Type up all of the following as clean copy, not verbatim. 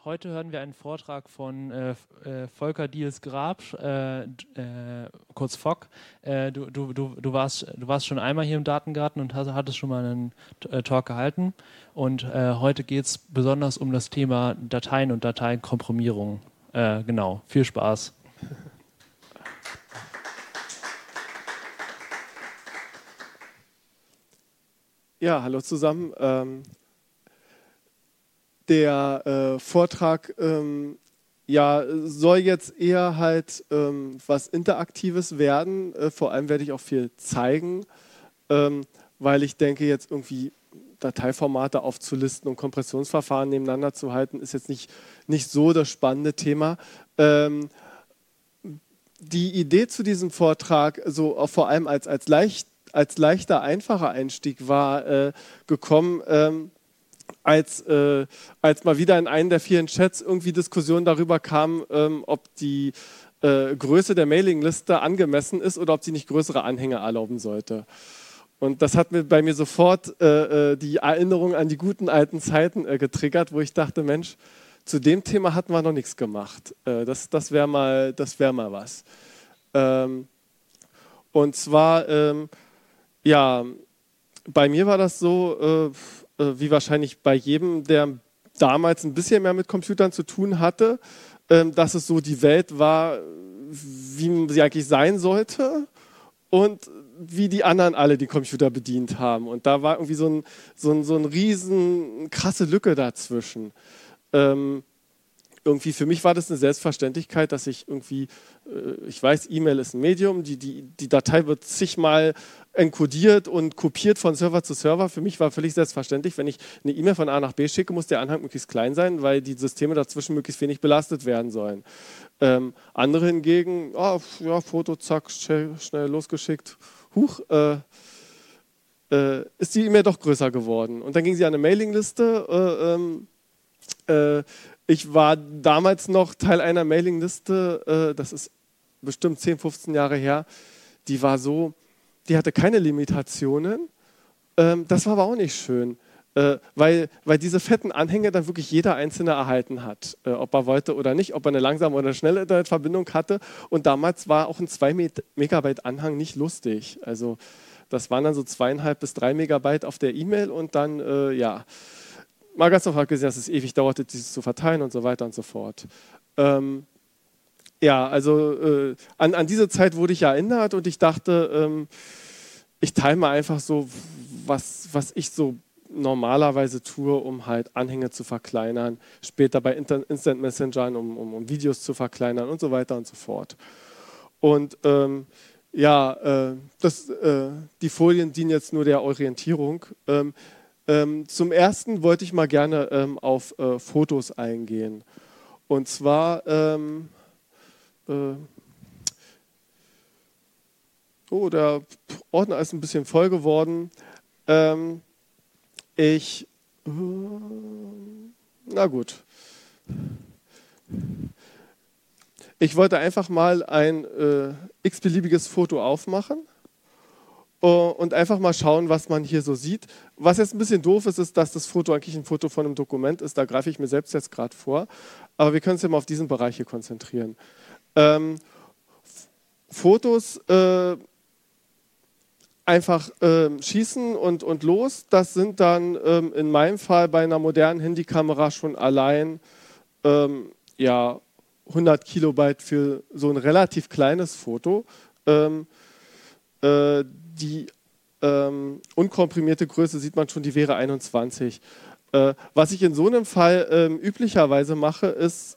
Heute hören wir einen Vortrag von Volker Diels-Grab, kurz Fock. Du warst schon einmal hier im Datengarten und hattest schon mal einen Talk gehalten. Und heute geht es besonders um das Thema Dateien und Dateikomprimierung. Genau, viel Spaß. Ja, hallo zusammen. Der Vortrag soll jetzt eher halt was Interaktives werden. Vor allem werde ich auch viel zeigen, weil ich denke, jetzt irgendwie Dateiformate aufzulisten und Kompressionsverfahren nebeneinander zu halten, ist jetzt nicht so das spannende Thema. Die Idee zu diesem Vortrag, so auch vor allem als leichter, einfacher Einstieg war gekommen, als mal wieder in einem der vielen Chats irgendwie Diskussionen darüber kam, ob die Größe der Mailingliste angemessen ist oder ob sie nicht größere Anhänge erlauben sollte. Und das hat bei mir sofort die Erinnerung an die guten alten Zeiten getriggert, wo ich dachte, Mensch, zu dem Thema hatten wir noch nichts gemacht. Das wäre mal was. Und zwar, bei mir war das so, wie wahrscheinlich bei jedem, der damals ein bisschen mehr mit Computern zu tun hatte, dass es so die Welt war, wie sie eigentlich sein sollte und wie die anderen alle die Computer bedient haben. Und da war irgendwie so ein riesen krasse Lücke dazwischen. Irgendwie für mich war das eine Selbstverständlichkeit, dass ich irgendwie, ich weiß, E-Mail ist ein Medium, die Datei wird zigmal enkodiert und kopiert von Server zu Server. Für mich war völlig selbstverständlich, wenn ich eine E-Mail von A nach B schicke, muss der Anhang möglichst klein sein, weil die Systeme dazwischen möglichst wenig belastet werden sollen. Andere hingegen, Foto, zack, schnell losgeschickt, ist die E-Mail doch größer geworden. Und dann ging sie an eine Mailingliste. Ich war damals noch Teil einer Mailingliste, das ist bestimmt 10, 15 Jahre her, die hatte keine Limitationen, das war aber auch nicht schön, weil diese fetten Anhänge dann wirklich jeder Einzelne erhalten hat, ob er wollte oder nicht, ob er eine langsame oder eine schnelle Internetverbindung hatte. Und damals war auch ein 2 Megabyte Anhang nicht lustig, also das waren dann so 2,5 bis 3 Megabyte auf der E-Mail und dann, mal ganz einfach gesehen, dass es ewig dauerte, dieses zu verteilen und so weiter und so fort. An diese Zeit wurde ich erinnert und ich dachte, ich teile mal einfach so, was ich so normalerweise tue, um halt Anhänge zu verkleinern, später bei Instant Messengern, um Videos zu verkleinern und so weiter und so fort. Und die Folien dienen jetzt nur der Orientierung. Zum Ersten wollte ich mal gerne auf Fotos eingehen. Und zwar, der Ordner ist ein bisschen voll geworden. Na gut. Ich wollte einfach mal ein x-beliebiges Foto aufmachen und einfach mal schauen, was man hier so sieht. Was jetzt ein bisschen doof ist, ist, dass das Foto eigentlich ein Foto von einem Dokument ist. Da greife ich mir selbst jetzt gerade vor. Aber wir können uns ja mal auf diesen Bereich hier konzentrieren. Fotos einfach schießen und los. Das sind dann in meinem Fall bei einer modernen Handykamera schon allein 100 Kilobyte für so ein relativ kleines Foto. Die unkomprimierte Größe sieht man schon, die wäre 21. Was ich in so einem Fall üblicherweise mache, ist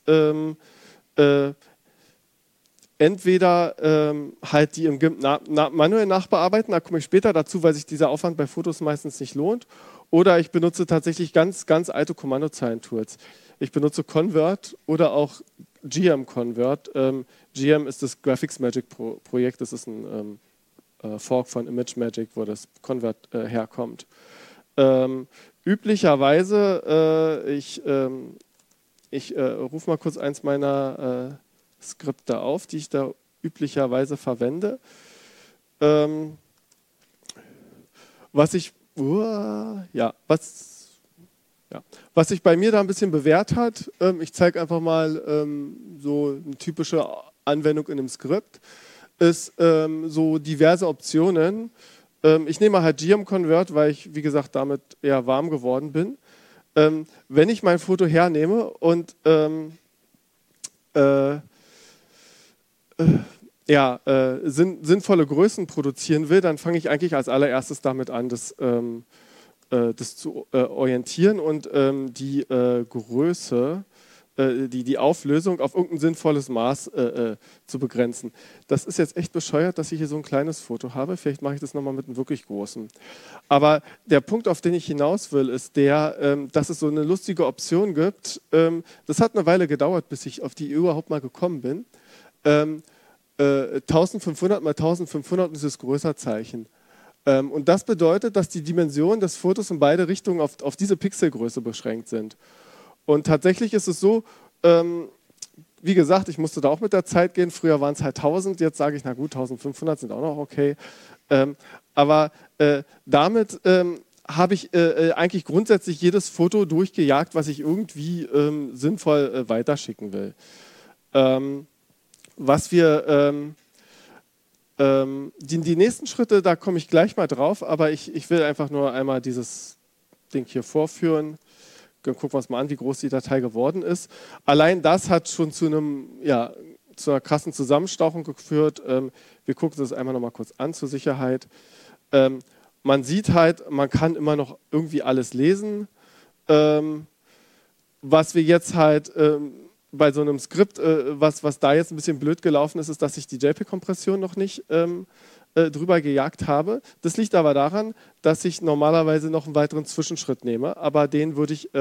entweder halt die im GIMP manuell nachbearbeiten, da komme ich später dazu, weil sich dieser Aufwand bei Fotos meistens nicht lohnt, oder ich benutze tatsächlich ganz, ganz alte Kommandozeilen-Tools. Ich benutze Convert oder auch GM Convert. GM ist das Graphics Magic Projekt, das ist ein Fork von ImageMagick, wo das Convert herkommt. Üblicherweise, ich rufe mal kurz eins meiner Skripte auf, die ich da üblicherweise verwende. Ja. Was sich bei mir da ein bisschen bewährt hat, ich zeige einfach mal so eine typische Anwendung in einem Skript, ist so diverse Optionen. Ich nehme halt GM-Convert, weil ich, wie gesagt, damit eher warm geworden bin. Wenn ich mein Foto hernehme und sinnvolle Größen produzieren will, dann fange ich eigentlich als allererstes damit an, das zu orientieren und die Größe, die Auflösung auf irgendein sinnvolles Maß zu begrenzen. Das ist jetzt echt bescheuert, dass ich hier so ein kleines Foto habe. Vielleicht mache ich das nochmal mit einem wirklich großen. Aber der Punkt, auf den ich hinaus will, ist der, dass es so eine lustige Option gibt. Das hat eine Weile gedauert, bis ich auf die überhaupt mal gekommen bin. 1500 mal 1500 ist das Größerzeichen. Und das bedeutet, dass die Dimensionen des Fotos in beide Richtungen auf diese Pixelgröße beschränkt sind. Und tatsächlich ist es so, wie gesagt, ich musste da auch mit der Zeit gehen. Früher waren es halt 1000, jetzt sage ich, na gut, 1500 sind auch noch okay. Aber damit habe ich eigentlich grundsätzlich jedes Foto durchgejagt, was ich irgendwie sinnvoll weiterschicken will. Was wir die nächsten Schritte, da komme ich gleich mal drauf, aber ich will einfach nur einmal dieses Ding hier vorführen. Dann gucken wir uns mal an, wie groß die Datei geworden ist. Allein das hat schon zu einer krassen Zusammenstauchung geführt. Wir gucken uns das einmal noch mal kurz an zur Sicherheit. Man sieht halt, man kann immer noch irgendwie alles lesen. Was wir jetzt halt bei so einem Skript, was da jetzt ein bisschen blöd gelaufen ist, ist, dass ich die JPEG-Kompression noch nicht drüber gejagt habe. Das liegt aber daran, dass ich normalerweise noch einen weiteren Zwischenschritt nehme, aber den würde ich...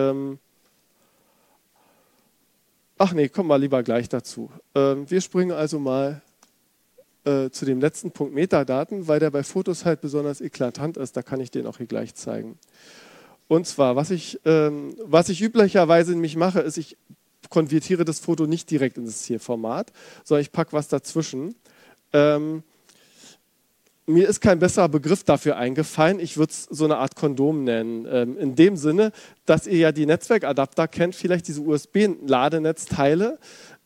ach nee, kommen wir lieber gleich dazu. Wir springen also mal zu dem letzten Punkt Metadaten, weil der bei Fotos halt besonders eklatant ist. Da kann ich den auch hier gleich zeigen. Und zwar, was ich üblicherweise nämlich mache, ist, ich konvertiere das Foto nicht direkt in das Zielformat, sondern ich packe was dazwischen. Mir ist kein besserer Begriff dafür eingefallen. Ich würde es so eine Art Kondom nennen. In dem Sinne, dass ihr ja die Netzwerkadapter kennt, vielleicht diese USB-Ladenetzteile,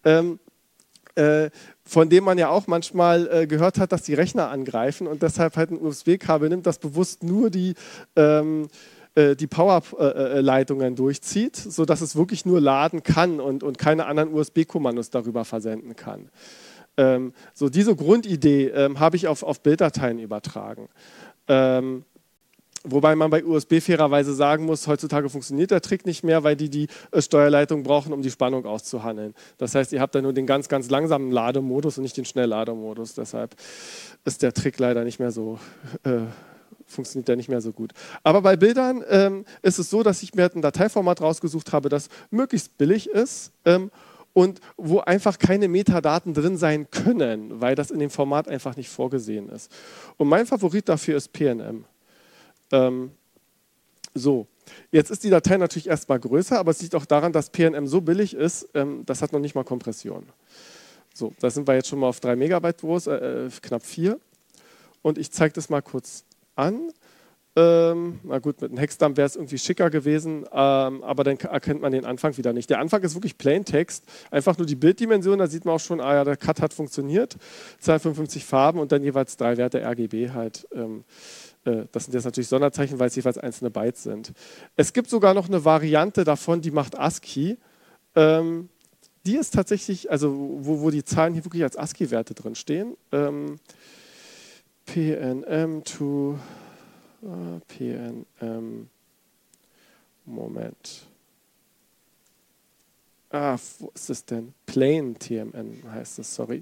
von denen man ja auch manchmal gehört hat, dass die Rechner angreifen und deshalb halt ein USB-Kabel nimmt, das bewusst nur die Powerleitungen durchzieht, sodass es wirklich nur laden kann und keine anderen USB-Kommandos darüber versenden kann. So diese Grundidee habe ich auf Bilddateien übertragen. Wobei man bei USB fairerweise sagen muss, heutzutage funktioniert der Trick nicht mehr, weil die Steuerleitung brauchen, um die Spannung auszuhandeln. Das heißt, ihr habt da nur den ganz, ganz langsamen Lademodus und nicht den Schnelllademodus. Deshalb ist der Trick leider nicht mehr so... funktioniert der nicht mehr so gut. Aber bei Bildern ist es so, dass ich mir ein Dateiformat rausgesucht habe, das möglichst billig ist und wo einfach keine Metadaten drin sein können, weil das in dem Format einfach nicht vorgesehen ist. Und mein Favorit dafür ist PNM. So, jetzt ist die Datei natürlich erstmal größer, aber es liegt auch daran, dass PNM so billig ist, das hat noch nicht mal Kompression. So, da sind wir jetzt schon mal auf 3 Megabyte groß, knapp 4. Und ich zeige das mal kurz an. Na gut, mit einem Hexdump wäre es irgendwie schicker gewesen, aber dann erkennt man den Anfang wieder nicht. Der Anfang ist wirklich Plaintext, einfach nur die Bilddimension, da sieht man auch schon, ah ja, der Cut hat funktioniert, 255 Farben und dann jeweils 3 Werte RGB halt. Das sind jetzt natürlich Sonderzeichen, weil es jeweils einzelne Bytes sind. Es gibt sogar noch eine Variante davon, die macht ASCII. Die ist tatsächlich, also wo die Zahlen hier wirklich als ASCII-Werte drin stehen. PNM to PNM, Moment. Wo ist es denn? Plain TMN heißt es, sorry.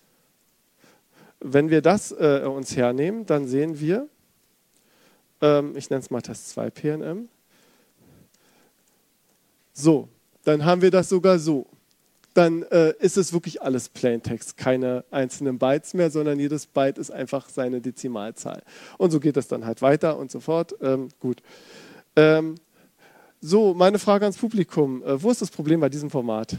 Wenn wir das uns hernehmen, dann sehen wir, ich nenne es mal Test 2 PNM. So, dann haben wir das sogar so. Dann ist es wirklich alles Plaintext, keine einzelnen Bytes mehr, sondern jedes Byte ist einfach seine Dezimalzahl. Und so geht es dann halt weiter und so fort. Gut. So, meine Frage ans Publikum. Wo ist das Problem bei diesem Format?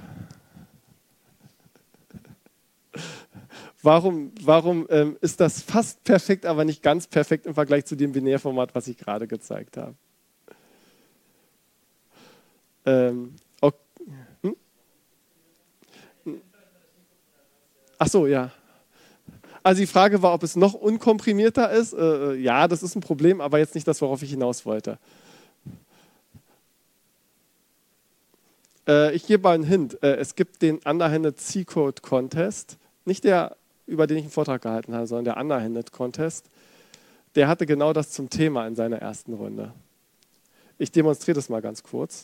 Warum ist das fast perfekt, aber nicht ganz perfekt im Vergleich zu dem Binärformat, was ich gerade gezeigt habe? ok, hm? Ach so, ja. Also die Frage war, ob es noch unkomprimierter ist. Ja, das ist ein Problem, aber jetzt nicht das, worauf ich hinaus wollte. Ich gebe mal einen Hint. Es gibt den Underhanded C-Code Contest. Nicht der, über den ich einen Vortrag gehalten habe, sondern der Underhanded Contest. Der hatte genau das zum Thema in seiner ersten Runde. Ich demonstriere das mal ganz kurz.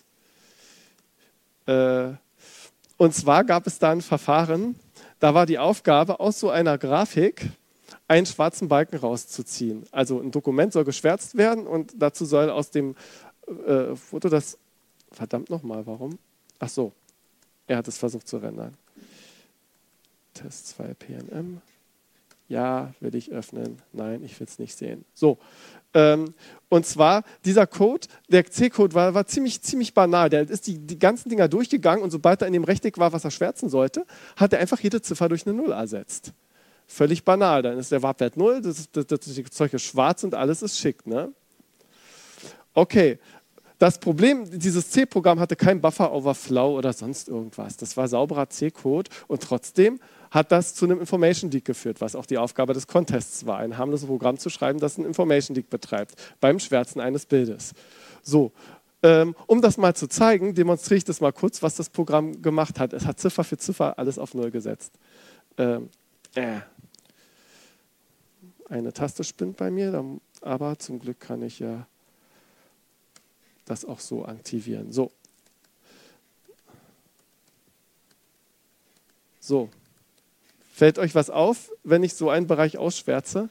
Und zwar gab es da ein Verfahren, da war die Aufgabe, aus so einer Grafik einen schwarzen Balken rauszuziehen. Also ein Dokument soll geschwärzt werden und dazu soll aus dem Foto das... Verdammt nochmal, warum? Ach so, er hat es versucht zu rendern. Test 2 PNM. Ja, will ich öffnen. Nein, ich will es nicht sehen. So, und zwar dieser Code, der C-Code war ziemlich banal. Der ist die ganzen Dinger durchgegangen und sobald er in dem Rechteck war, was er schwärzen sollte, hat er einfach jede Ziffer durch eine 0 ersetzt. Völlig banal. Dann ist der Warpwert 0, das Zeug ist schwarz und alles ist schick. Ne? Okay. Das Problem, dieses C-Programm hatte kein Buffer-Overflow oder sonst irgendwas. Das war sauberer C-Code und trotzdem hat das zu einem Information Leak geführt, was auch die Aufgabe des Contests war, ein harmloses Programm zu schreiben, das ein Information Leak betreibt, beim Schwärzen eines Bildes. So, um das mal zu zeigen, demonstriere ich das mal kurz, was das Programm gemacht hat. Es hat Ziffer für Ziffer alles auf 0 gesetzt. Eine Taste spinnt bei mir, aber zum Glück kann ich ja das auch so aktivieren. So. So. Fällt euch was auf, wenn ich so einen Bereich ausschwärze?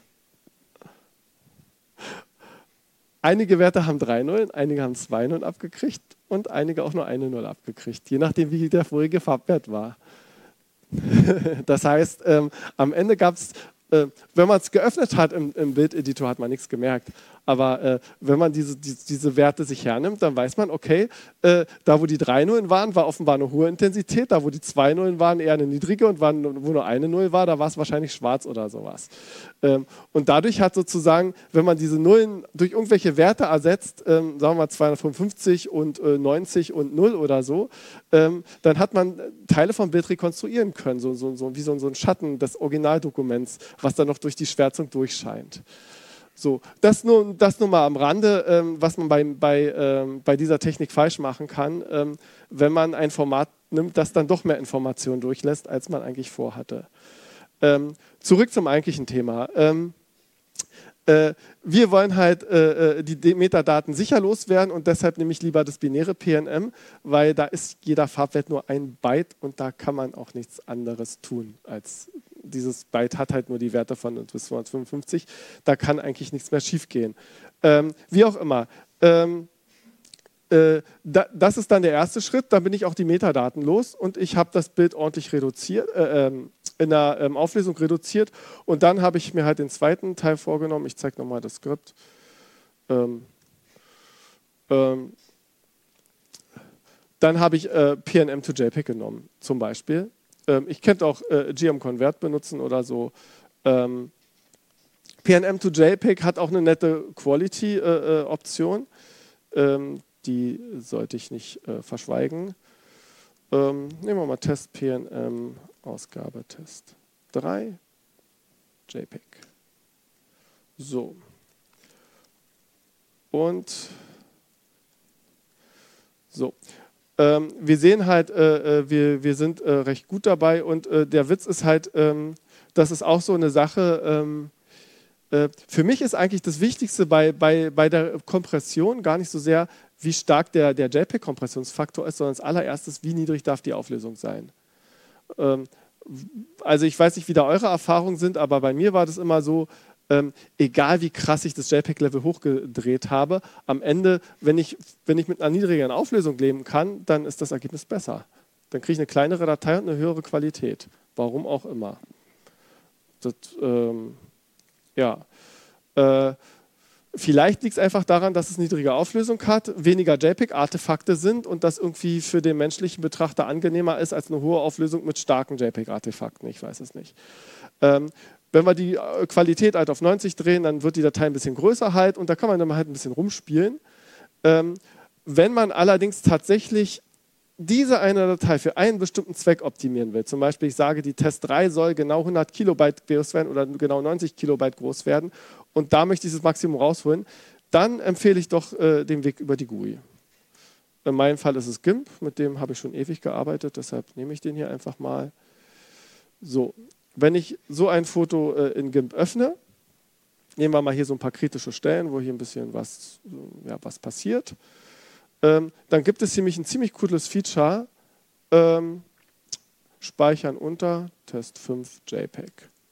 Einige Werte haben 3 Nullen, einige haben 2 Nullen abgekriegt und einige auch nur eine 0 abgekriegt, je nachdem, wie der vorige Farbwert war. Das heißt, am Ende gab es, wenn man es geöffnet hat im Bildeditor, hat man nichts gemerkt. Aber wenn man diese Werte sich hernimmt, dann weiß man, okay, da wo die 3 Nullen waren, war offenbar eine hohe Intensität, da wo die 2 Nullen waren, eher eine niedrige und wo nur eine 0 war, da war es wahrscheinlich schwarz oder sowas. Und dadurch hat sozusagen, wenn man diese Nullen durch irgendwelche Werte ersetzt, sagen wir mal 255 und 90 und 0 oder so, dann hat man Teile vom Bild rekonstruieren können, wie so ein Schatten des Originaldokuments, was dann noch durch die Schwärzung durchscheint. So, das nur mal am Rande, was man bei dieser Technik falsch machen kann, wenn man ein Format nimmt, das dann doch mehr Informationen durchlässt, als man eigentlich vorhatte. Zurück zum eigentlichen Thema. Wir wollen halt die Metadaten sicher loswerden und deshalb nehme ich lieber das binäre PNM, weil da ist jeder Farbwert nur ein Byte und da kann man auch nichts anderes tun als dieses Byte hat halt nur die Werte von bis 255, da kann eigentlich nichts mehr schief gehen. Wie auch immer. Das ist dann der erste Schritt, dann bin ich auch die Metadaten los und ich habe das Bild ordentlich reduziert, in der Auflösung reduziert und dann habe ich mir halt den zweiten Teil vorgenommen. Ich zeige nochmal das Skript. Dann habe ich PNM to JPEG genommen, zum Beispiel. Ich könnte auch GM-Convert benutzen oder so. PNM to JPEG hat auch eine nette Quality-Option. Die sollte ich nicht verschweigen. Nehmen wir mal Test PNM, Ausgabe Test 3, JPEG. So. Und so. Wir sehen halt, wir sind recht gut dabei und der Witz ist halt, das ist auch so eine Sache, für mich ist eigentlich das Wichtigste bei der Kompression gar nicht so sehr, wie stark der JPEG-Kompressionsfaktor ist, sondern als allererstes, wie niedrig darf die Auflösung sein. Also ich weiß nicht, wie da eure Erfahrungen sind, aber bei mir war das immer so, egal wie krass ich das JPEG-Level hochgedreht habe, am Ende, wenn ich mit einer niedrigeren Auflösung leben kann, dann ist das Ergebnis besser. Dann kriege ich eine kleinere Datei und eine höhere Qualität. Warum auch immer. Das, ja. Vielleicht liegt es einfach daran, dass es niedrige Auflösung hat, weniger JPEG-Artefakte sind und das irgendwie für den menschlichen Betrachter angenehmer ist als eine hohe Auflösung mit starken JPEG-Artefakten. Ich weiß es nicht. Wenn wir die Qualität halt auf 90 drehen, dann wird die Datei ein bisschen größer halt und da kann man dann halt ein bisschen rumspielen. Wenn man allerdings tatsächlich diese eine Datei für einen bestimmten Zweck optimieren will, zum Beispiel ich sage, die Test 3 soll genau 100 Kilobyte groß werden oder genau 90 Kilobyte groß werden und da möchte ich das Maximum rausholen, dann empfehle ich doch den Weg über die GUI. In meinem Fall ist es GIMP, mit dem habe ich schon ewig gearbeitet, deshalb nehme ich den hier einfach mal. So, wenn ich so ein Foto in GIMP öffne, nehmen wir mal hier so ein paar kritische Stellen, wo hier ein bisschen was passiert. Dann gibt es nämlich ein ziemlich cooles Feature, Speichern unter Test 5 JPEG.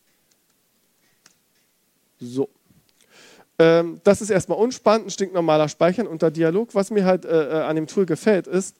So. Das ist erstmal unspannend, ein stinknormaler Speichern unter Dialog. Was mir halt an dem Tool gefällt, ist,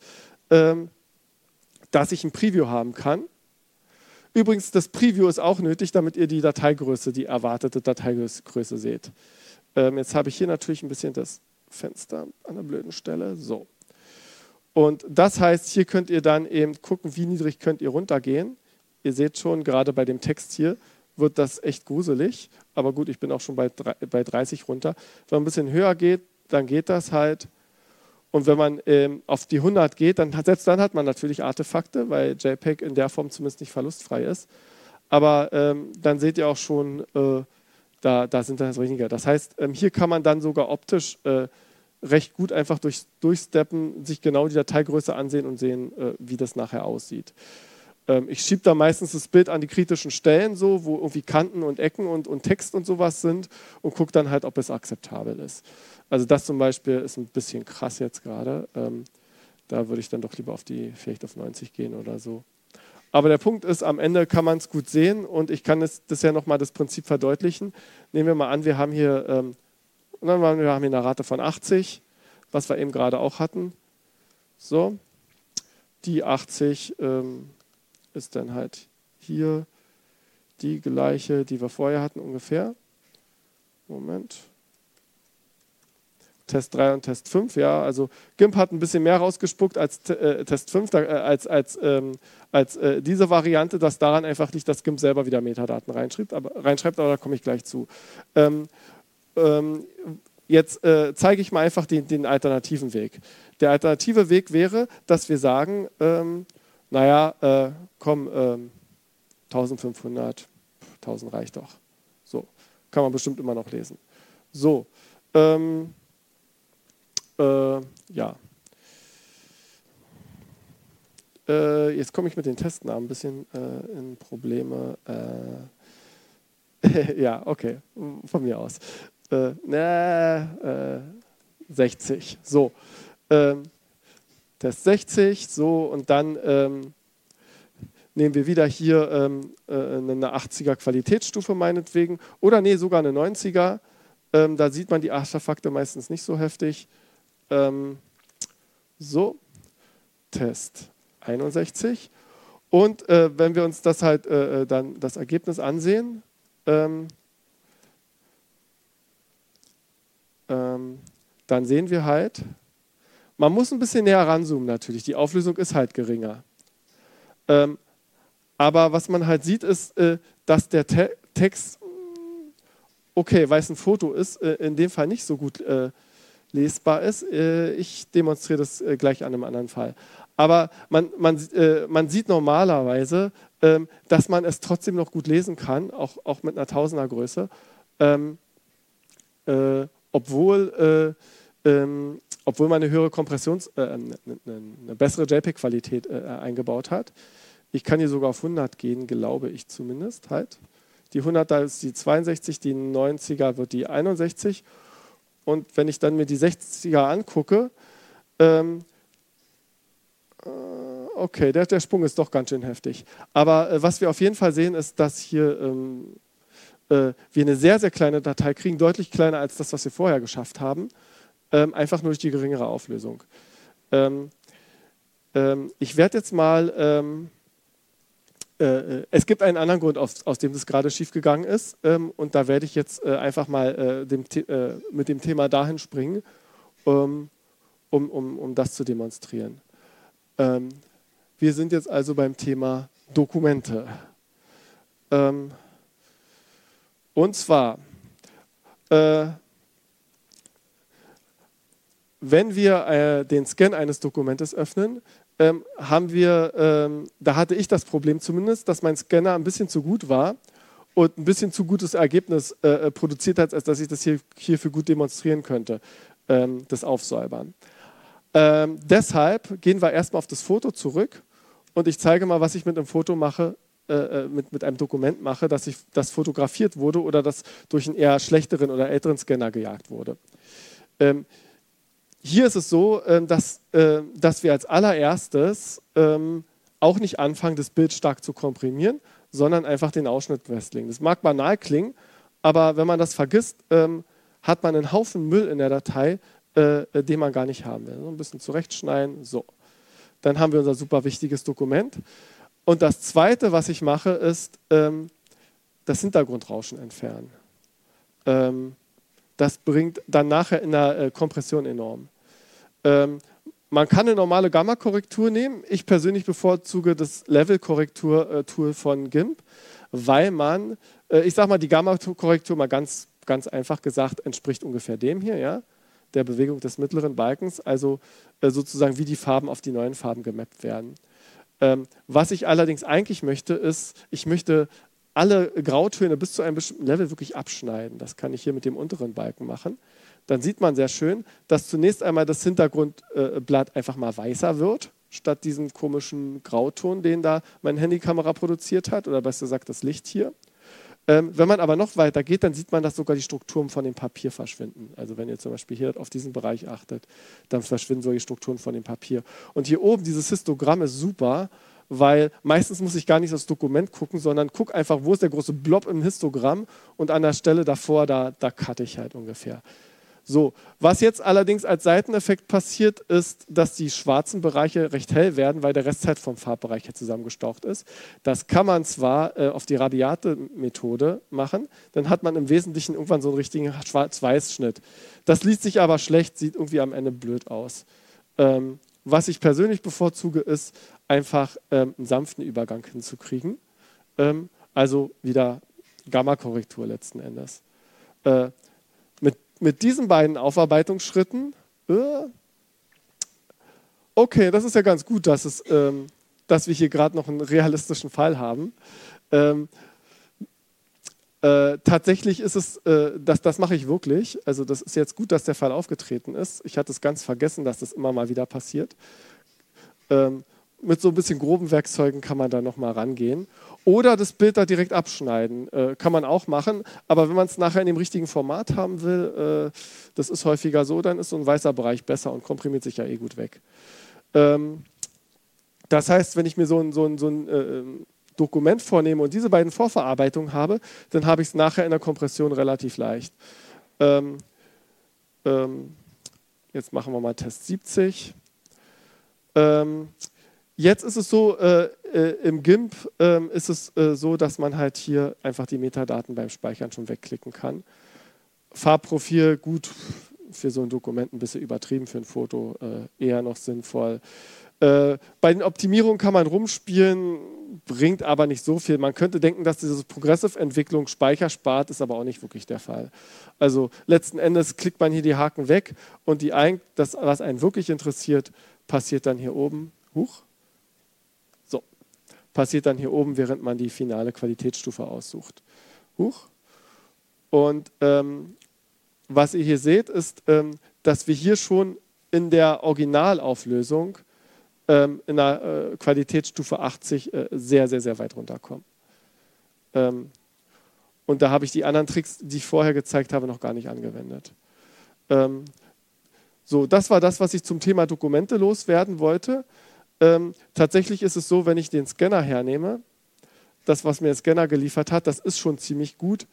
dass ich ein Preview haben kann. Übrigens, das Preview ist auch nötig, damit ihr die Dateigröße, die erwartete Dateigröße seht. Jetzt habe ich hier natürlich ein bisschen das Fenster an der blöden Stelle. So. Und das heißt, hier könnt ihr dann eben gucken, wie niedrig könnt ihr runtergehen. Ihr seht schon, gerade bei dem Text hier wird das echt gruselig. Aber gut, ich bin auch schon bei 30 runter. Wenn man ein bisschen höher geht, dann geht das halt. Und wenn man auf die 100 geht, selbst dann hat man natürlich Artefakte, weil JPEG in der Form zumindest nicht verlustfrei ist. Aber dann seht ihr auch schon, da sind das weniger. Das heißt, hier kann man dann sogar optisch recht gut einfach durchsteppen, sich genau die Dateigröße ansehen und sehen, wie das nachher aussieht. Ich schiebe da meistens das Bild an die kritischen Stellen, so, wo irgendwie Kanten und Ecken und Text und sowas sind und gucke dann halt, ob es akzeptabel ist. Also das zum Beispiel ist ein bisschen krass jetzt gerade. Da würde ich dann doch lieber vielleicht auf 90 gehen oder so. Aber der Punkt ist, am Ende kann man es gut sehen und ich kann das ja nochmal das Prinzip verdeutlichen. Nehmen wir mal an, wir haben hier eine Rate von 80, was wir eben gerade auch hatten. So, die 80 ist dann halt hier die gleiche, die wir vorher hatten ungefähr. Moment. Test 3 und Test 5, ja, also GIMP hat ein bisschen mehr rausgespuckt als Test 5, als diese Variante, das daran einfach liegt, dass GIMP selber wieder Metadaten reinschreibt, aber da komme ich gleich zu. Jetzt zeige ich mal einfach den alternativen Weg. Der alternative Weg wäre, dass wir sagen, 1500, 1000 reicht doch. So, kann man bestimmt immer noch lesen. So, ja. Jetzt komme ich mit den Testnamen ein bisschen in Probleme. Ja, okay, von mir aus. 60. So. Test 60, so, und dann nehmen wir wieder hier eine 80er Qualitätsstufe meinetwegen. Oder nee, sogar eine 90er. Da sieht man die Artefakte meistens nicht so heftig. So, Test 61. Und wenn wir uns das halt dann das Ergebnis ansehen, dann sehen wir halt, man muss ein bisschen näher ranzoomen natürlich, die Auflösung ist halt geringer. Aber was man halt sieht, ist, dass der Text, okay, weil es ein Foto ist, in dem Fall nicht so gut lesbar ist. Ich demonstriere das gleich an einem anderen Fall. Aber man sieht normalerweise, dass man es trotzdem noch gut lesen kann, auch mit einer Tausendergröße, obwohl man eine höhere eine bessere JPEG-Qualität eingebaut hat. Ich kann hier sogar auf 100 gehen, glaube ich zumindest halt. Die 100er ist die 62, die 90er wird die 61. Und wenn ich dann mir die 60er angucke, okay, der Sprung ist doch ganz schön heftig. Aber was wir auf jeden Fall sehen, ist, dass hier wir eine sehr, sehr kleine Datei kriegen, deutlich kleiner als das, was wir vorher geschafft haben, einfach nur durch die geringere Auflösung. Ich werde jetzt mal, es gibt einen anderen Grund, aus dem das gerade schiefgegangen ist, und da werde ich jetzt einfach mal mit dem Thema dahin springen, um das zu demonstrieren. Wir sind jetzt also beim Thema Dokumente. Und zwar, wenn wir den Scan eines Dokumentes öffnen, da hatte ich das Problem zumindest, dass mein Scanner ein bisschen zu gut war und ein bisschen zu gutes Ergebnis produziert hat, als dass ich das hierfür gut demonstrieren könnte, das Aufsäubern. Deshalb gehen wir erstmal auf das Foto zurück und ich zeige mal, was ich mit einem Foto mache, mit einem Dokument mache, das fotografiert wurde oder das durch einen eher schlechteren oder älteren Scanner gejagt wurde. Hier ist es so, dass wir als allererstes auch nicht anfangen, das Bild stark zu komprimieren, sondern einfach den Ausschnitt festlegen. Das mag banal klingen, aber wenn man das vergisst, hat man einen Haufen Müll in der Datei, den man gar nicht haben will. So ein bisschen zurechtschneiden, so. Dann haben wir unser super wichtiges Dokument. Und das Zweite, was ich mache, ist das Hintergrundrauschen entfernen. Das bringt dann nachher in der Kompression enorm. Man kann eine normale Gamma-Korrektur nehmen. Ich persönlich bevorzuge das Level-Korrektur-Tool von GIMP, weil man, ich sage mal, die Gamma-Korrektur mal ganz einfach gesagt, entspricht ungefähr dem hier, ja, der Bewegung des mittleren Balkens, also sozusagen wie die Farben auf die neuen Farben gemappt werden. Was ich allerdings eigentlich möchte, ist, ich möchte alle Grautöne bis zu einem bestimmten Level wirklich abschneiden. Das kann ich hier mit dem unteren Balken machen. Dann sieht man sehr schön, dass zunächst einmal das Hintergrundblatt einfach mal weißer wird, statt diesem komischen Grauton, den da meine Handykamera produziert hat, oder besser gesagt das Licht hier. Wenn man aber noch weiter geht, dann sieht man, dass sogar die Strukturen von dem Papier verschwinden. Also wenn ihr zum Beispiel hier auf diesen Bereich achtet, dann verschwinden solche Strukturen von dem Papier. Und hier oben, dieses Histogramm ist super, weil meistens muss ich gar nicht aufs Dokument gucken, sondern gucke einfach, wo ist der große Blob im Histogramm und an der Stelle davor, da cutte ich halt ungefähr. So, was jetzt allerdings als Seiteneffekt passiert, ist, dass die schwarzen Bereiche recht hell werden, weil der Rest halt vom Farbbereich her zusammengestaucht ist. Das kann man zwar auf die Radiate-Methode machen, dann hat man im Wesentlichen irgendwann so einen richtigen Schwarz-Weiß-Schnitt. Das liest sich aber schlecht, sieht irgendwie am Ende blöd aus. Was ich persönlich bevorzuge, ist einfach einen sanften Übergang hinzukriegen. Also wieder Gamma-Korrektur letzten Endes. Mit diesen beiden Aufarbeitungsschritten, okay, das ist ja ganz gut, dass wir hier gerade noch einen realistischen Fall haben. Tatsächlich ist es, das mache ich wirklich, also das ist jetzt gut, dass der Fall aufgetreten ist. Ich hatte es ganz vergessen, dass das immer mal wieder passiert. Mit so ein bisschen groben Werkzeugen kann man da nochmal rangehen. Oder das Bild da direkt abschneiden. Kann man auch machen. Aber wenn man es nachher in dem richtigen Format haben will, das ist häufiger so, dann ist so ein weißer Bereich besser und komprimiert sich ja eh gut weg. Das heißt, wenn ich mir so ein Dokument vornehme und diese beiden Vorverarbeitungen habe, dann habe ich es nachher in der Kompression relativ leicht. Jetzt machen wir mal Test 70. Jetzt ist es so, im GIMP ist es so, dass man halt hier einfach die Metadaten beim Speichern schon wegklicken kann. Farbprofil, gut, für so ein Dokument ein bisschen übertrieben, für ein Foto eher noch sinnvoll. Bei den Optimierungen kann man rumspielen, bringt aber nicht so viel. Man könnte denken, dass diese Progressive-Entwicklung Speicher spart, ist aber auch nicht wirklich der Fall. Also letzten Endes klickt man hier die Haken weg und das, was einen wirklich interessiert, passiert dann hier oben. Passiert dann hier oben, während man die finale Qualitätsstufe aussucht. Und was ihr hier seht, ist, dass wir hier schon in der Originalauflösung in der Qualitätsstufe 80 sehr, sehr, sehr weit runterkommen. Und da habe ich die anderen Tricks, die ich vorher gezeigt habe, noch gar nicht angewendet. So, das war das, was ich zum Thema Dokumente loswerden wollte. Tatsächlich ist es so, wenn ich den Scanner hernehme, das, was mir der Scanner geliefert hat, das ist schon ziemlich gut.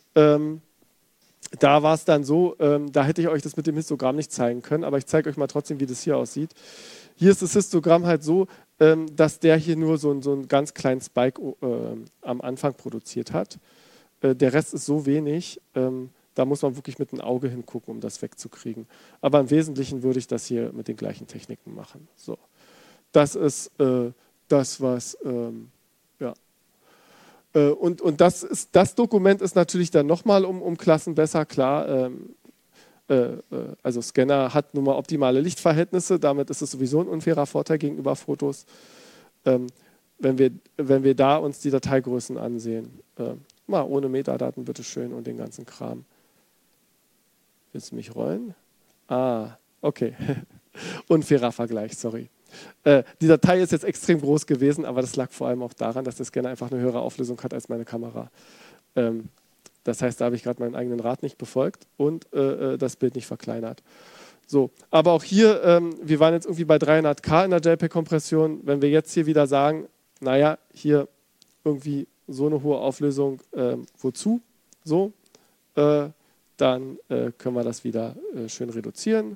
Da war es dann so, da hätte ich euch das mit dem Histogramm nicht zeigen können, aber ich zeige euch mal trotzdem, wie das hier aussieht. Hier ist das Histogramm halt so, dass der hier nur so einen ganz kleinen Spike am Anfang produziert hat. Der Rest ist so wenig, da muss man wirklich mit dem Auge hingucken, um das wegzukriegen. Aber im Wesentlichen würde ich das hier mit den gleichen Techniken machen. So. Das ist das, was, ja. Und das Dokument ist natürlich dann nochmal um Klassen besser, klar. also Scanner hat nun mal optimale Lichtverhältnisse, damit ist es sowieso ein unfairer Vorteil gegenüber Fotos. Wenn wir da uns die Dateigrößen ansehen, mal ohne Metadaten bitteschön und den ganzen Kram. Willst du mich rollen? Ah, okay. Unfairer Vergleich, sorry. Die Datei ist jetzt extrem groß gewesen, aber das lag vor allem auch daran, dass der Scanner einfach eine höhere Auflösung hat als meine Kamera. Das heißt, da habe ich gerade meinen eigenen Rat nicht befolgt und das Bild nicht verkleinert. So, aber auch hier, wir waren jetzt irgendwie bei 300K in der JPEG-Kompression. Wenn wir jetzt hier wieder sagen, naja, hier irgendwie so eine hohe Auflösung, wozu? So, dann können wir das wieder schön reduzieren.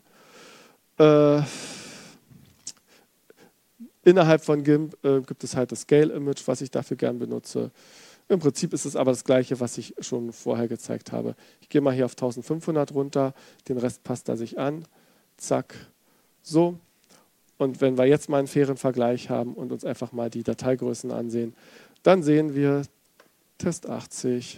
Innerhalb von GIMP gibt es halt das Scale-Image, was ich dafür gern benutze. Im Prinzip ist es aber das Gleiche, was ich schon vorher gezeigt habe. Ich gehe mal hier auf 1500 runter, den Rest passt er sich an. Zack, so. Und wenn wir jetzt mal einen fairen Vergleich haben und uns einfach mal die Dateigrößen ansehen, dann sehen wir Test 80,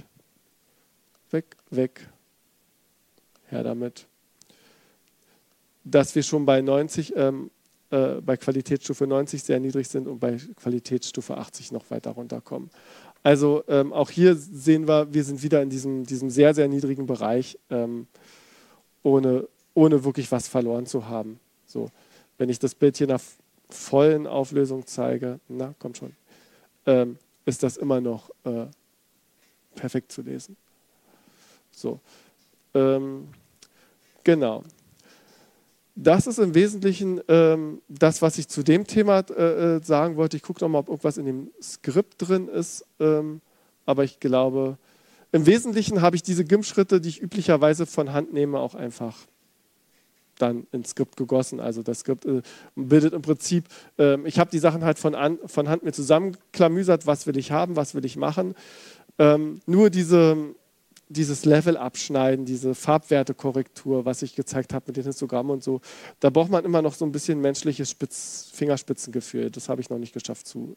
weg, her damit. Dass wir schon bei 90, bei Qualitätsstufe 90 sehr niedrig sind und bei Qualitätsstufe 80 noch weiter runterkommen. Also auch hier sehen wir sind wieder in diesem sehr, sehr niedrigen Bereich, ohne wirklich was verloren zu haben. So, wenn ich das Bild hier nach vollen Auflösung zeige, na, kommt schon, ist das immer noch perfekt zu lesen. So, genau. Das ist im Wesentlichen das, was ich zu dem Thema sagen wollte. Ich gucke noch mal, ob irgendwas in dem Skript drin ist. Aber ich glaube, im Wesentlichen habe ich diese GIMP-Schritte, die ich üblicherweise von Hand nehme, auch einfach dann ins Skript gegossen. Also das Skript bildet im Prinzip, ich habe die Sachen halt von Hand mir zusammenklamüsert, was will ich haben, was will ich machen. Nur dieses Level abschneiden, diese Farbwertekorrektur, was ich gezeigt habe mit den Histogrammen und so, da braucht man immer noch so ein bisschen menschliches Fingerspitzengefühl. Das habe ich noch nicht geschafft zu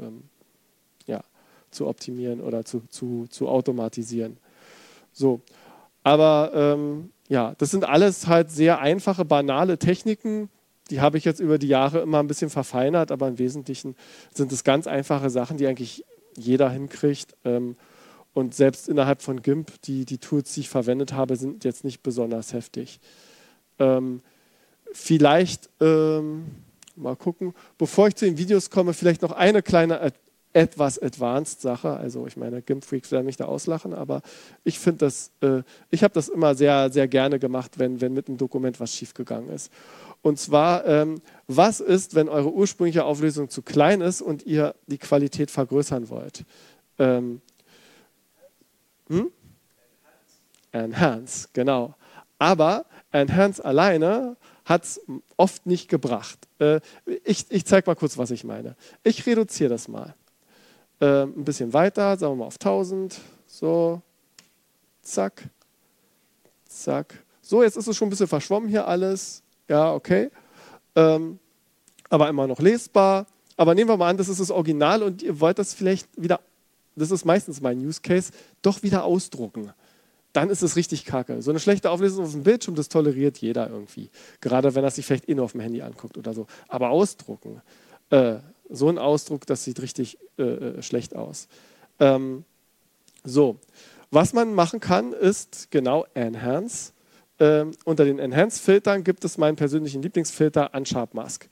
optimieren oder zu automatisieren. So, aber das sind alles halt sehr einfache, banale Techniken. Die habe ich jetzt über die Jahre immer ein bisschen verfeinert, aber im Wesentlichen sind es ganz einfache Sachen, die eigentlich jeder hinkriegt. Und selbst innerhalb von GIMP, die Tools, die ich verwendet habe, sind jetzt nicht besonders heftig. Vielleicht, mal gucken, bevor ich zu den Videos komme, vielleicht noch eine kleine, etwas advanced Sache. Also ich meine, GIMP-Freaks werden mich da auslachen, aber ich finde das, ich habe das immer sehr, sehr gerne gemacht, wenn mit einem Dokument was schiefgegangen ist. Und zwar, was ist, wenn eure ursprüngliche Auflösung zu klein ist und ihr die Qualität vergrößern wollt? Enhance, genau. Aber Enhance alleine hat es oft nicht gebracht. Ich zeige mal kurz, was ich meine. Ich reduziere das mal. Ein bisschen weiter, sagen wir mal auf 1000. So, zack, zack. So, jetzt ist es schon ein bisschen verschwommen hier alles. Ja, okay. Aber immer noch lesbar. Aber nehmen wir mal an, das ist das Original und ihr wollt das vielleicht wieder, das ist meistens mein Use Case, doch wieder ausdrucken. Dann ist es richtig kacke. So eine schlechte Auflösung auf dem Bildschirm, das toleriert jeder irgendwie. Gerade wenn er sich vielleicht nur auf dem Handy anguckt oder so. Aber ausdrucken, so ein Ausdruck, das sieht richtig schlecht aus. So, was man machen kann, ist genau Enhance. Unter den Enhance-Filtern gibt es meinen persönlichen Lieblingsfilter Unsharp Mask.